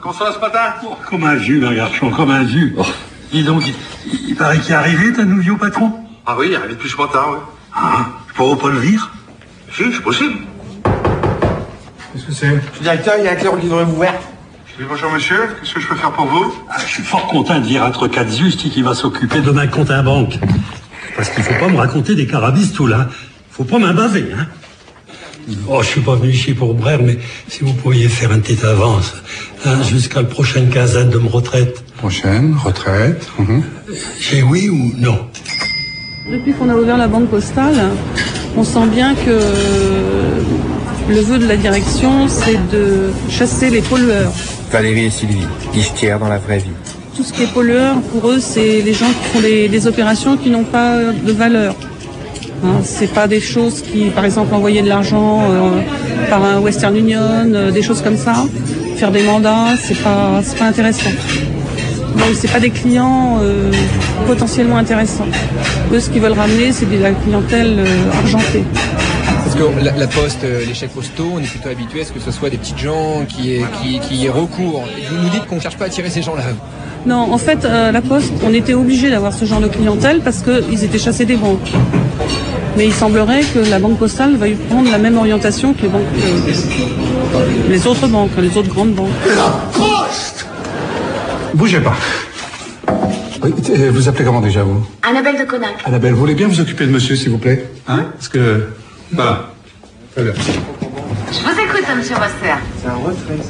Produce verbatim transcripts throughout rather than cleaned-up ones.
Comment ça va ce matin? Oh, comme un jus, un garçon, comme un jus. Oh. Dis donc, il, il paraît qu'il est arrivé, t'as nouveau patron? Ah oui, il est arrivé depuis ce matin, oui. Ah, je pourrais pas le vire? Si, c'est possible. Qu'est-ce que c'est? Le directeur, il y a un clé qui devrait vous ouverte. Oui, bonjour monsieur, qu'est-ce que je peux faire pour vous? Ah, je suis fort content de virer entre quatre juste qui va s'occuper de ma compte à banque. Parce qu'il faut pas me raconter des carabistou là. Faut pas m'imbaver, hein. Oh, je suis pas venu ici pour brère, mais si vous pouviez faire une petite avance, hein, jusqu'à la prochaine quinzaine de ma retraite. Prochaine retraite. Mmh. J'ai oui ou non? Depuis qu'on a ouvert la banque postale, on sent bien que le vœu de la direction, c'est de chasser les pollueurs. Valérie et Sylvie, guichetières dans la vraie vie. Tout ce qui est pollueur, pour eux, c'est les gens qui font des, des opérations qui n'ont pas de valeur. Hein, c'est pas des choses qui, par exemple, envoyer de l'argent euh, par un Western Union, euh, des choses comme ça. Faire des mandats, c'est pas, c'est pas intéressant. Donc c'est pas des clients euh, potentiellement intéressants. Eux, ce qu'ils veulent ramener, c'est de la clientèle euh, argentée. Parce que la, la poste, euh, les chèques postaux, on est plutôt habitué à ce que ce soit des petites gens qui aient, qui, qui aient recours. Vous nous dites qu'on ne cherche pas à attirer ces gens-là. Non, en fait, euh, la poste, on était obligé d'avoir ce genre de clientèle parce qu'ils étaient chassés des banques. Mais il semblerait que la banque postale va prendre la même orientation que les banques, euh, les autres banques, les autres grandes banques. La poste! Bougez pas. Oui, vous appelez comment déjà, vous? Annabelle de Conac. Annabelle, vous voulez bien vous occuper de monsieur, s'il vous plaît? Hein? Parce que... Voilà. Très bien. Je vous écoute, monsieur Rosser. C'est un retrait,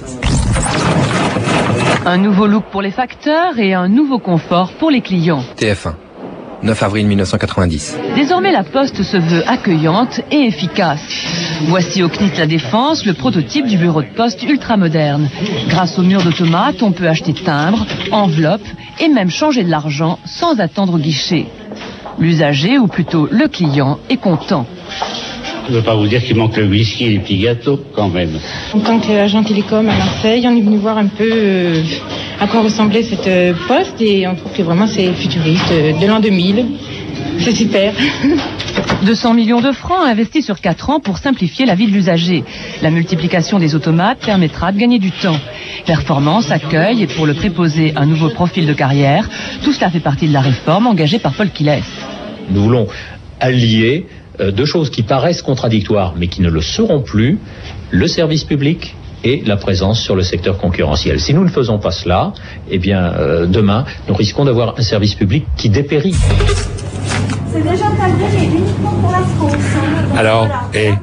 ça. Un nouveau look pour les facteurs et un nouveau confort pour les clients. T F un. neuf avril mille neuf cent quatre-vingt-dix. Désormais, la Poste se veut accueillante et efficace. Voici au C N I T La Défense le prototype du bureau de poste ultramoderne. Grâce au mur d'automate, on peut acheter timbres, enveloppes et même changer de l'argent sans attendre au guichet. L'usager, ou plutôt le client, est content. Je ne veux pas vous dire qu'il manque le whisky et les petits gâteaux, quand même. En tant qu'agent télécom à Marseille, on est venu voir un peu euh, à quoi ressemblait cette euh, poste et on trouve que vraiment c'est futuriste, euh, de l'an deux mille. C'est super. deux cents millions de francs investis sur quatre ans pour simplifier la vie de l'usager. La multiplication des automates permettra de gagner du temps. Performance, accueil et pour le préposer un nouveau profil de carrière, tout cela fait partie de la réforme engagée par Paul Quilès. Nous voulons allier euh, deux choses qui paraissent contradictoires mais qui ne le seront plus, le service public et la présence sur le secteur concurrentiel. Si nous ne faisons pas cela, eh bien euh, demain nous risquons d'avoir un service public qui dépérit. C'est déjà cadré, mais uniquement pour la France. Alors, voilà. et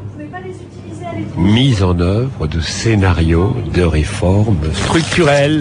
mise en œuvre de scénarios de réformes structurelles.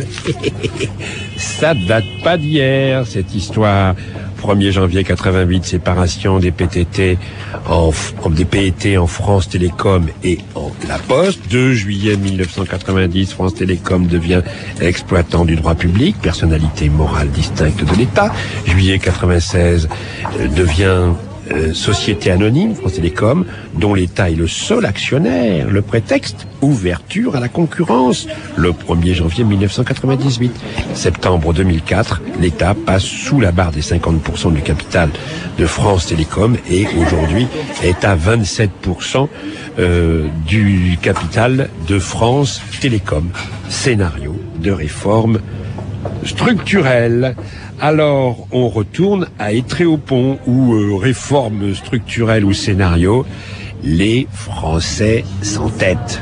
Ça date pas d'hier, cette histoire. premier janvier quatre-vingt-huit, séparation des P T T en, en des P E T en France Télécom et en La Poste. deux juillet mille neuf cent quatre-vingt-dix, France Télécom devient exploitant du droit public, personnalité morale distincte de l'État. Juillet quatre-vingt-seize euh, devient euh, société anonyme, France Télécom, dont l'État est le seul actionnaire. Le prétexte, ouverture à la concurrence. Le premier janvier mille neuf cent quatre-vingt-dix-huit. Septembre deux mille quatre, l'État passe sous la barre des cinquante pour cent du capital de France Télécom et aujourd'hui est à vingt-sept pour cent euh, du capital de France Télécom. Scénario de réforme structurelle. Alors, on retourne à Étré-au-Pont où euh, réforme structurelle ou scénario, les Français s'entêtent.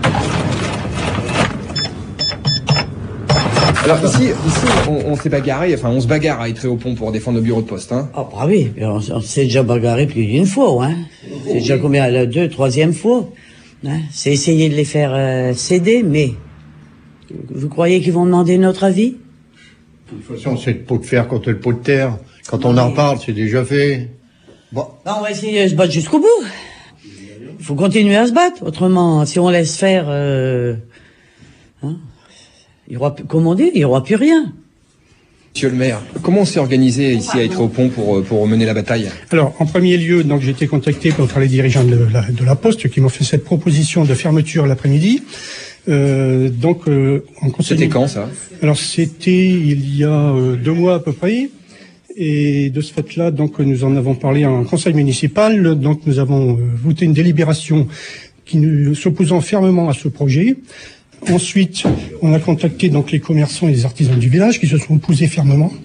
Alors ici, ici on, on s'est bagarré, enfin on se bagarre à Étré-au-Pont pour défendre nos bureaux de poste. Hein. Ah bah oui, on, on s'est déjà bagarré plus d'une fois. Hein. C'est déjà combien, la deux, troisième fois. Hein. C'est essayer de les faire euh, céder, mais vous croyez qu'ils vont demander notre avis? De toute façon, c'est le pot de fer contre le pot de terre. Quand on en reparle, c'est déjà fait. Bon. Non, on va essayer de se battre jusqu'au bout. Il faut continuer à se battre. Autrement, si on laisse faire, euh, hein, il y aura, comme on dit, il n'y aura plus rien. Monsieur le maire, comment on s'est organisé ici à Étré-au-Pont pour, pour mener la bataille? Alors, en premier lieu, donc j'ai été contacté par les dirigeants de la, de la Poste qui m'ont fait cette proposition de fermeture l'après-midi. Euh, donc, euh, en conseil... C'était quand, ça? Alors, c'était il y a euh, deux mois à peu près. Et de ce fait-là, donc, nous en avons parlé en conseil municipal. Donc, nous avons euh, voté une délibération qui nous s'opposant fermement à ce projet. Ensuite, on a contacté donc les commerçants et les artisans du village qui se sont opposés fermement.